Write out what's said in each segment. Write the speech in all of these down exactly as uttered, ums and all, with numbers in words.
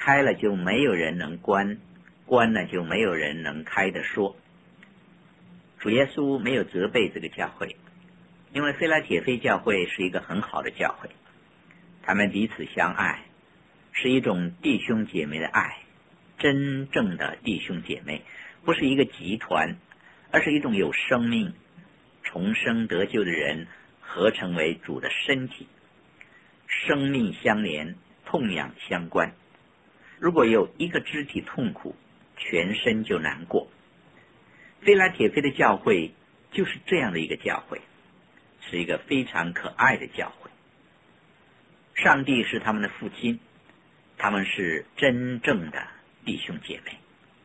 开了就没有人能关，关了就没有人能开的说。主耶稣没有责备这个教会，因为菲拉铁非教会是一个很好的教会，他们彼此相爱，是一种弟兄姐妹的爱，真正的弟兄姐妹，不是一个集团，而是一种有生命重生得救的人合成为主的身体，生命相连，痛痒相关。如果有一个肢体痛苦，全身就难过。菲拉铁非的教会就是这样的一个教会，是一个非常可爱的教会。上帝是他们的父亲，他们是真正的弟兄姐妹。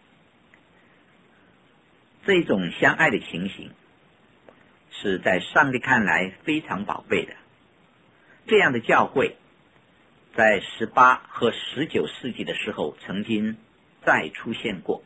这种相爱的情形是在上帝看来非常宝贝的。这样的教会在十八和十九世纪的时候曾经再出现过。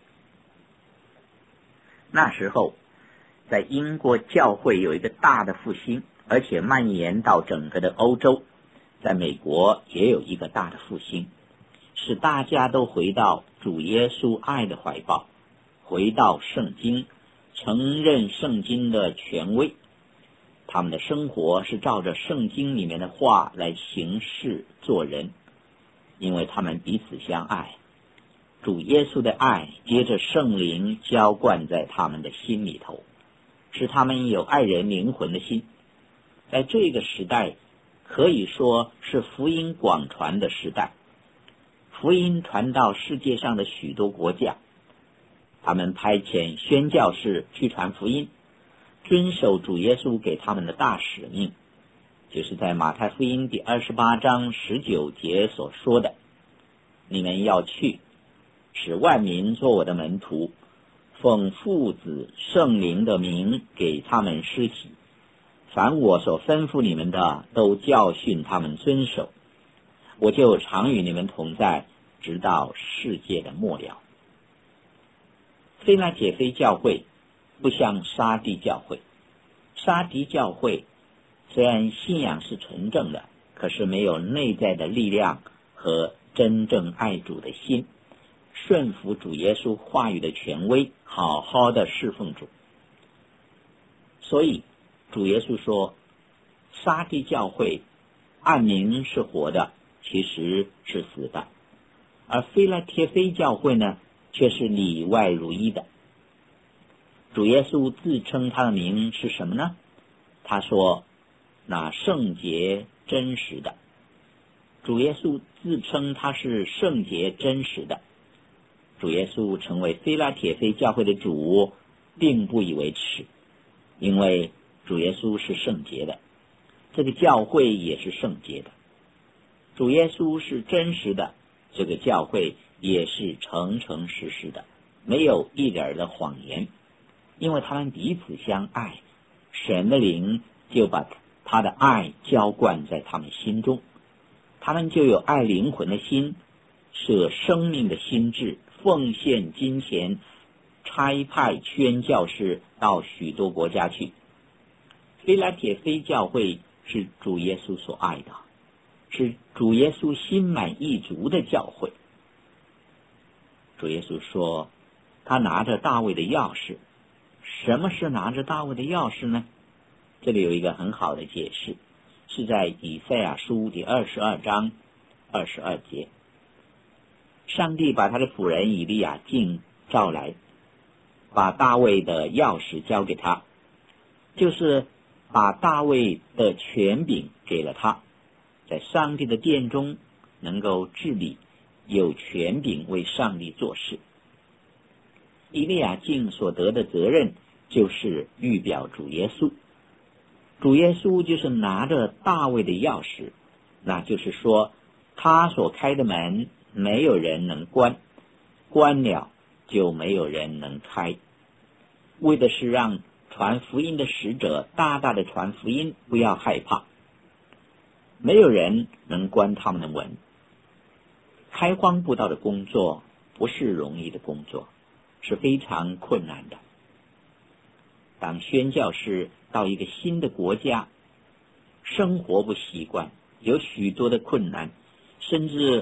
那时候在英国教会有一个大的复兴，而且蔓延到整个的欧洲，在美国也有一个大的复兴，使大家都回到主耶稣爱的怀抱，回到圣经，承认圣经的权威。他们的生活是照着圣经里面的话来行事做人，因为他们彼此相爱，主耶稣的爱接着圣灵浇灌在他们的心里头，使他们有爱人灵魂的心。在这个时代可以说是福音广传的时代，福音传到世界上的许多国家，他们派遣宣教士去传福音，遵守主耶稣给他们的大使命，就是在马太福音第二十八章十九节所说的，你们要去，使万民做我的门徒，奉父子圣灵的名给他们施洗，凡我所吩咐你们的都教训他们遵守，我就常与你们同在，直到世界的末了。菲拉铁非教会不像沙地教会，沙迪教会虽然信仰是纯正的，可是没有内在的力量和真正爱主的心，顺服主耶稣话语的权威，好好的侍奉主。所以主耶稣说，沙地教会按名是活的，其实是死的，而菲拉铁非教会呢，却是里外如一的。主耶稣自称他的名是什么呢？他说，那圣洁真实的。主耶稣自称他是圣洁真实的。主耶稣成为菲拉铁非教会的主，并不以为耻，因为主耶稣是圣洁的，这个教会也是圣洁的。主耶稣是真实的，这个教会也是诚诚实实的，没有一点的谎言，因为他们彼此相爱，神的灵就把他的爱浇灌在他们心中，他们就有爱灵魂的心，舍生命的心志，奉献金钱，差派宣教士到许多国家去。菲拉铁非教会是主耶稣所爱的，是主耶稣心满意足的教会。主耶稣说，他拿着大卫的钥匙。什么是拿着大卫的钥匙呢？这里有一个很好的解释，是在以赛亚书第二十二章二十二节。上帝把他的仆人以利亚敬召来，把大卫的钥匙交给他，就是把大卫的权柄给了他，在上帝的殿中能够治理，有权柄为上帝做事。以利亚敬所得的责任就是预表主耶稣，主耶稣就是拿着大卫的钥匙，那就是说他所开的门没有人能关，关了就没有人能开，为的是让传福音的使者大大的传福音，不要害怕，没有人能关他们的门。开荒布道的工作不是容易的工作，是非常困难的。当宣教士到一个新的国家，生活不习惯，有许多的困难，甚至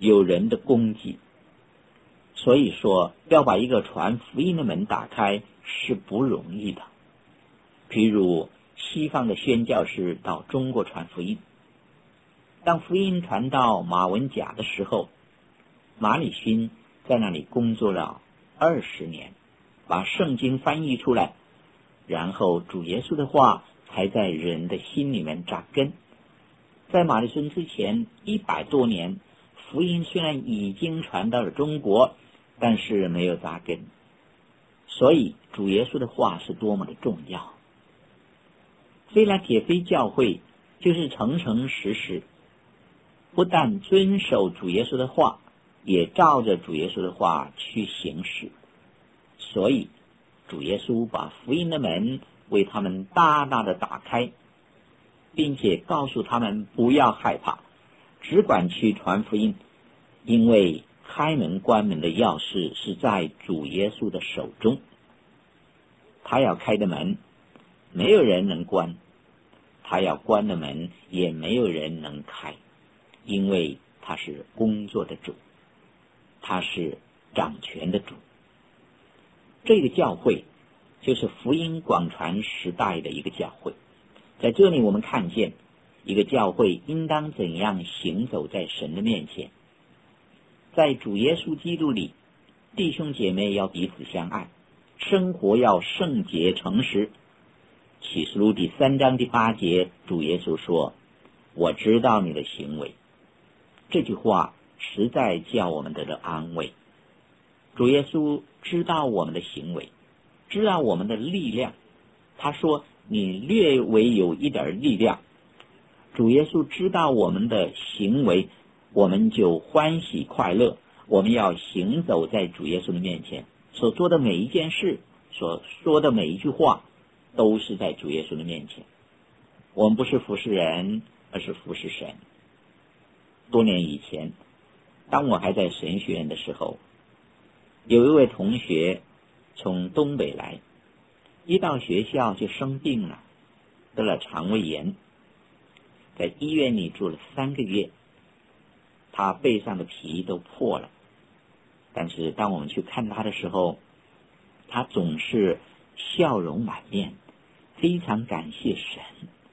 有人的攻击。所以说，要把一个传福音的门打开是不容易的。譬如西方的宣教士到中国传福音，当福音传到马文甲的时候，马礼逊在那里工作了二十年，把圣经翻译出来，然后主耶稣的话才在人的心里面扎根。在马礼逊之前一百多年，福音虽然已经传到了中国，但是没有扎根。所以主耶稣的话是多么的重要。菲拉铁非教会就是诚诚实实，不但遵守主耶稣的话，也照着主耶稣的话去行事。所以主耶稣把福音的门为他们大大的打开，并且告诉他们不要害怕，只管去传福音，因为开门关门的钥匙是在主耶稣的手中。他要开的门没有人能关，他要关的门也没有人能开，因为他是工作的主，他是掌权的主。这个教会就是福音广传时代的一个教会。在这里我们看见一个教会应当怎样行走在神的面前。在主耶稣基督里，弟兄姐妹要彼此相爱，生活要圣洁诚实。启示录第三章第八节，主耶稣说，我知道你的行为。这句话实在叫我们得到安慰。主耶稣知道我们的行为，知道我们的力量。他说，你略微有一点力量，主耶稣知道我们的行为，我们就欢喜快乐。我们要行走在主耶稣的面前，所做的每一件事，所说的每一句话，都是在主耶稣的面前。我们不是服侍人，而是服侍神。多年以前，当我还在神学院的时候，有一位同学从东北来，一到学校就生病了，得了肠胃炎，在医院里住了三个月，他背上的皮都破了。但是当我们去看他的时候，他总是笑容满面，非常感谢神。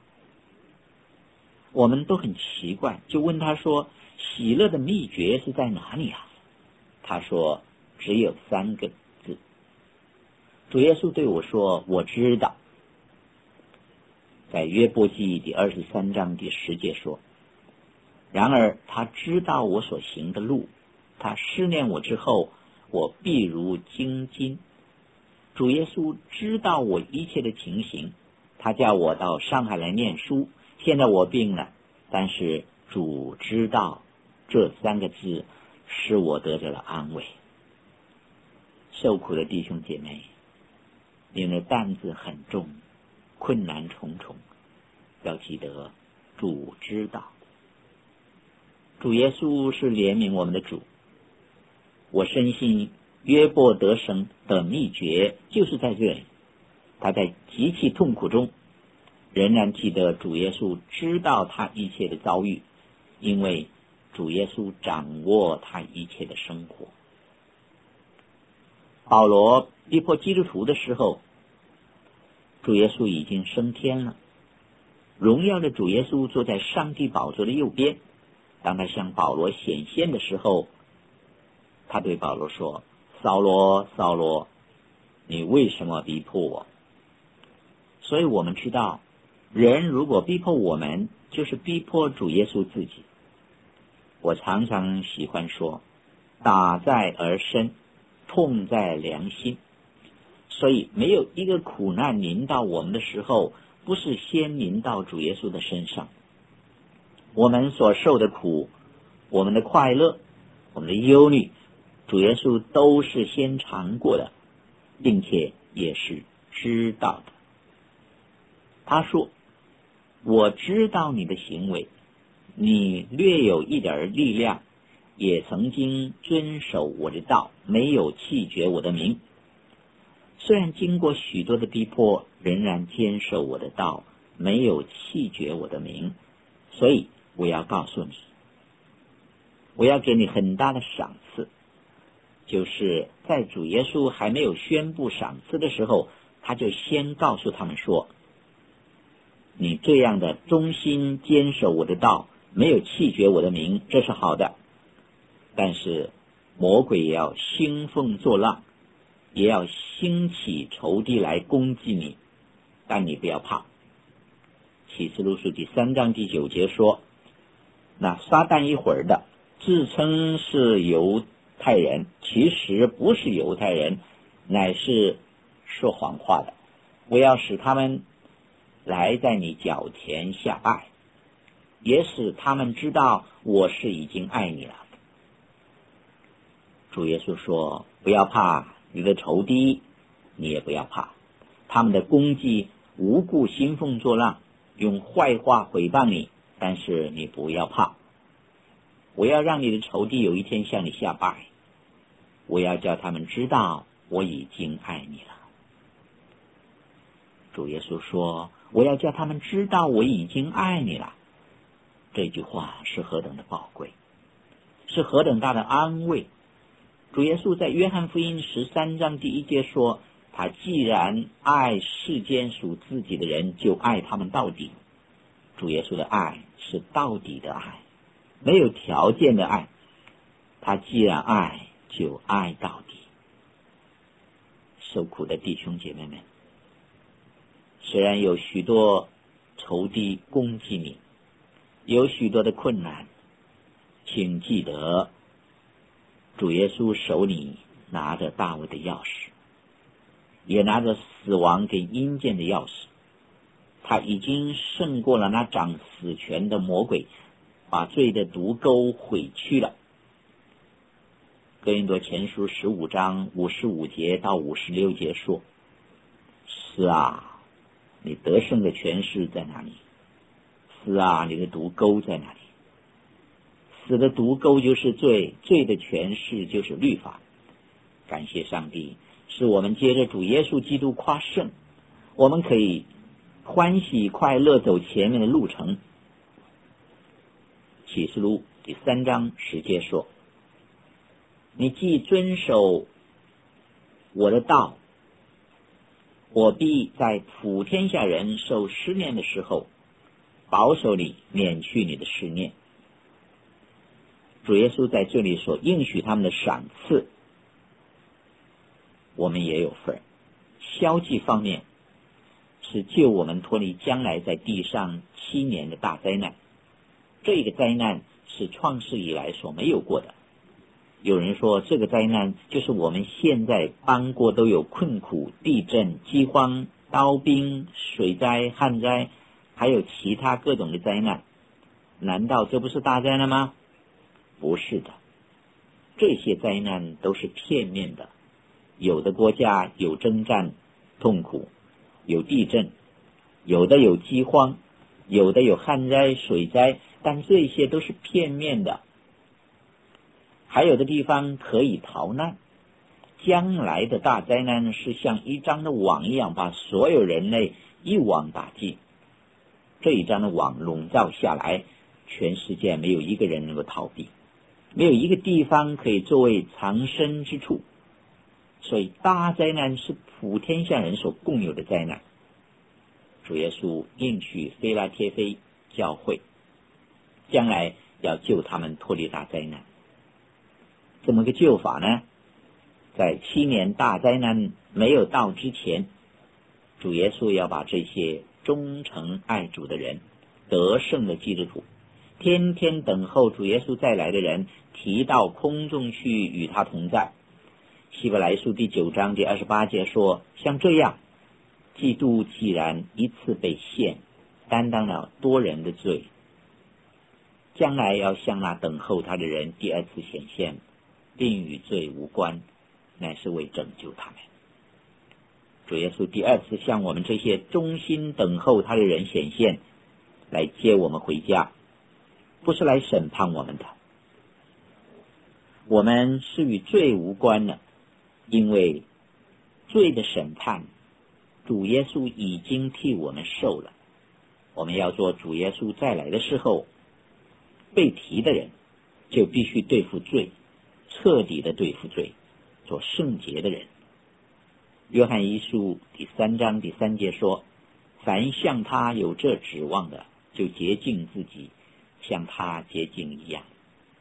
我们都很奇怪，就问他说，喜乐的秘诀是在哪里啊？他说，只有三个字。主耶稣对我说，我知道。在约伯记第二十三章第十节说，然而他知道我所行的路，他试炼我之后，我必如精金。主耶稣知道我一切的情形，他叫我到上海来念书，现在我病了，但是主知道，这三个字使我得到了安慰。受苦的弟兄姐妹，你们的担子很重，困难重重，要记得主知道。主耶稣是怜悯我们的主。我深信约伯得生的秘诀就是在这里，他在极其痛苦中仍然记得主耶稣知道他一切的遭遇，因为主耶稣掌握他一切的生活。保罗逼迫基督徒的时候，主耶稣已经升天了，荣耀的主耶稣坐在上帝宝座的右边。当他向保罗显现的时候，他对保罗说，扫罗，扫罗，你为什么逼迫我？所以我们知道，人如果逼迫我们，就是逼迫主耶稣自己。我常常喜欢说，打在儿身，痛在良心。所以没有一个苦难临到我们的时候，不是先临到主耶稣的身上。我们所受的苦，我们的快乐，我们的忧虑，主耶稣都是先尝过的，并且也是知道的。他说，我知道你的行为，你略有一点力量，也曾经遵守我的道，没有弃绝我的名。虽然经过许多的逼迫，仍然坚守我的道，没有弃绝我的名。所以我要告诉你， 我要给你很大的赏赐。就是在主耶稣还没有宣布赏赐的时候，他就先告诉他们说，你这样的忠心坚守我的道，没有弃绝我的名，这是好的。但是魔鬼也要兴风作浪，也要兴起仇敌来攻击你，但你不要怕。启示录书第三章第九节说，那撒旦一会儿的自称是犹太人，其实不是犹太人，乃是说谎话的。我要使他们来在你脚前下拜，也使他们知道我是已经爱你了。主耶稣说，不要怕你的仇敌，你也不要怕他们的攻击，无故兴风作浪，用坏话毁谤你，但是你不要怕。我要让你的仇敌有一天向你下拜，我要叫他们知道我已经爱你了。主耶稣说，我要叫他们知道我已经爱你了。这句话是何等的宝贵，是何等大的安慰。主耶稣在约翰福音十三章第一节说，他既然爱世间属自己的人，就爱他们到底。主耶稣的爱是到底的爱，没有条件的爱。他既然爱，就爱到底。受苦的弟兄姐妹们，虽然有许多仇敌攻击你，有许多的困难，请记得主耶稣手里拿着大卫的钥匙，也拿着死亡跟阴间的钥匙。他已经胜过了那掌死权的魔鬼，把罪的毒钩毁去了。哥林多前书十五章五十五节到五十六节说，死啊，你得胜的权势在哪里？死啊，你的毒钩在哪里？死的毒钩就是罪，罪的权势就是律法。感谢上帝，是我们接着主耶稣基督夸胜，我们可以欢喜快乐走前面的路程。启示录第三章十节说，你既遵守我的道，我必在普天下人受试炼的时候，保守你，免去你的试炼。主耶稣在这里所应许他们的赏赐，我们也有份。消极方面是救我们脱离将来在地上七年的大灾难，这个灾难是创世以来所没有过的。有人说这个灾难就是我们现在邦国都有困苦、地震、饥荒、刀兵、水灾、旱灾，还有其他各种的灾难，难道这不是大灾难吗？不是的，这些灾难都是片面的。有的国家有征战痛苦，有地震，有的有饥荒，有的有旱灾水灾，但这些都是片面的。还有的地方可以逃难，将来的大灾难是像一张的网一样，把所有人类一网打尽。这一张的网笼罩下来，全世界没有一个人能够逃避，没有一个地方可以作为藏身之处。所以大灾难是普天下人所共有的灾难。主耶稣应许非拉铁非教会，将来要救他们脱离大灾难。怎么个救法呢？在七年大灾难没有到之前，主耶稣要把这些忠诚爱主的人，得胜的基督徒，天天等候主耶稣再来的人，提到空中去与他同在。希伯来书第九章第二十八节说，像这样，基督既然一次被献，担当了多人的罪，将来要向那等候他的人第二次显现，并与罪无关，乃是为拯救他们。主耶稣第二次向我们这些忠心等候他的人显现，来接我们回家，不是来审判我们的。我们是与罪无关的，因为罪的审判主耶稣已经替我们受了。我们要做主耶稣再来的时候被提的人， 就必须对付罪，彻底的对付罪，做圣洁的人。约翰一书第三章第三节说，凡像他有这指望的，就洁净自己，像他洁净一样。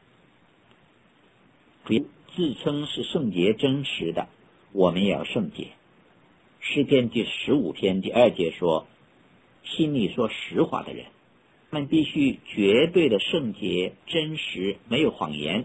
自称是圣洁真实的，我们也要圣洁。诗篇第十五篇第二节说，心里说实话的人，他们必须绝对的圣洁真实，没有谎言。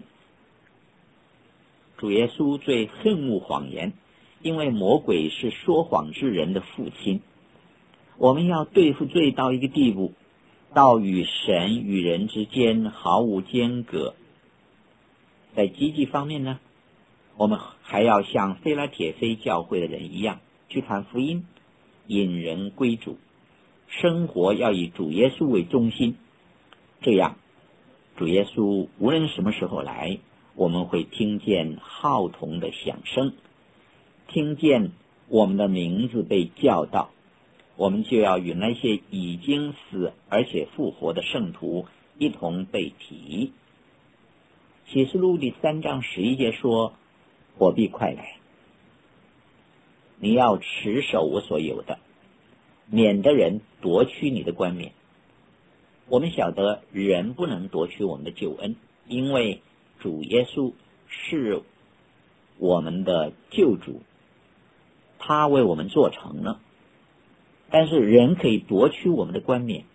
主耶稣最恨恶谎言，因为魔鬼是说谎之人的父亲。我们要对付罪到一个地步，到与神与人之间毫无间隔。在积极方面呢，我们还要像腓拉铁非教会的人一样，去传福音，引人归主，生活要以主耶稣为中心。这样主耶稣无论什么时候来，我们会听见号筒的响声，听见我们的名字被叫到，我们就要与那些已经死而且复活的圣徒一同被提。启示录第三章十一节说，我必快来，你要持守我所有的，免得人夺去你的冠冕。我们晓得人不能夺取我们的救恩，因为主耶稣是我们的救主，他为我们做成了，但是人可以夺取我们的冠冕，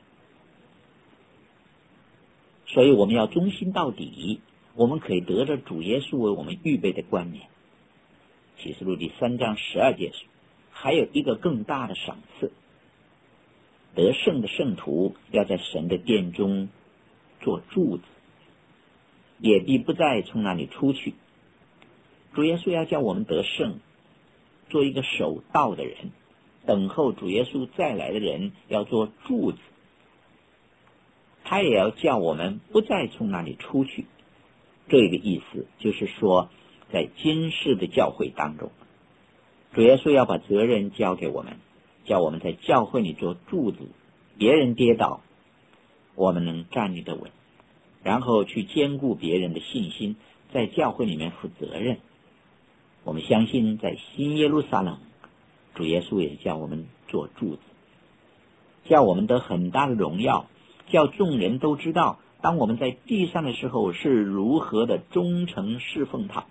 所以我们要忠心到底，我们可以得着主耶稣为我们预备的冠冕。启示录第三章十二节还有一个更大的赏赐，得胜的圣徒要在神的殿中做柱子，也必不再从那里出去。主耶稣要叫我们得胜，做一个守道的人，等候主耶稣再来的人要做柱子，他也要叫我们不再从那里出去。这个意思就是说，在今世的教会当中，主耶稣要把责任交给我们，叫我们在教会里做柱子，别人跌倒我们能站立得稳，然后去兼顾别人的信心，在教会里面负责任。我们相信在新耶路撒冷，主耶稣也叫我们做柱子，叫我们得很大的荣耀，叫众人都知道当我们在地上的时候是如何的忠诚侍奉他。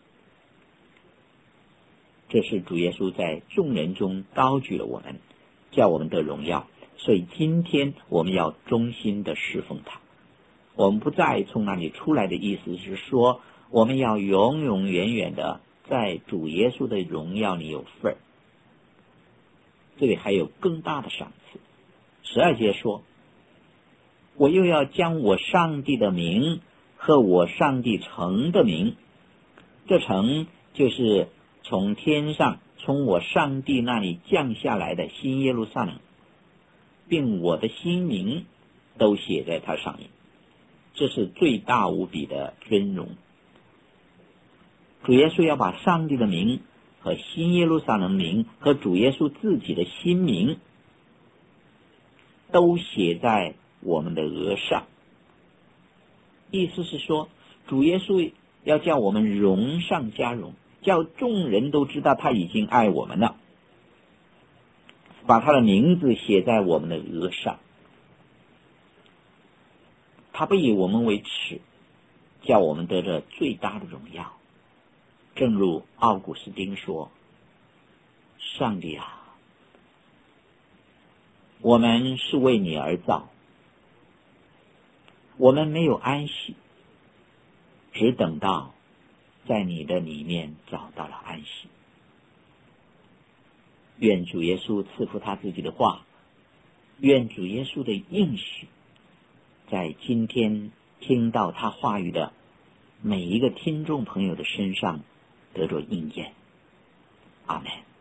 这是主耶稣在众人中高举了我们，叫我们得荣耀，所以今天我们要忠心的侍奉他。我们不再从那里出来的意思是说，我们要永永远远的在主耶稣的荣耀里有份儿。这里还有更大的赏赐。十二节说，我又要将我上帝的名和我上帝城的名，这城就是从天上从我上帝那里降下来的新耶路撒冷，并我的新名都写在它上面。这是最大无比的尊荣。主耶稣要把上帝的名和新耶路撒冷名和主耶稣自己的新名都写在我们的额上，意思是说，主耶稣要叫我们荣上加荣，叫众人都知道他已经爱我们了，把他的名字写在我们的额上。他不以我们为耻，叫我们得着最大的荣耀。正如奥古斯丁说，上帝啊，我们是为你而造，我们没有安息，只等到在你的里面找到了安息。愿主耶稣赐福他自己的话，愿主耶稣的应许在今天听到他话语的每一个听众朋友的身上得着应验。阿们。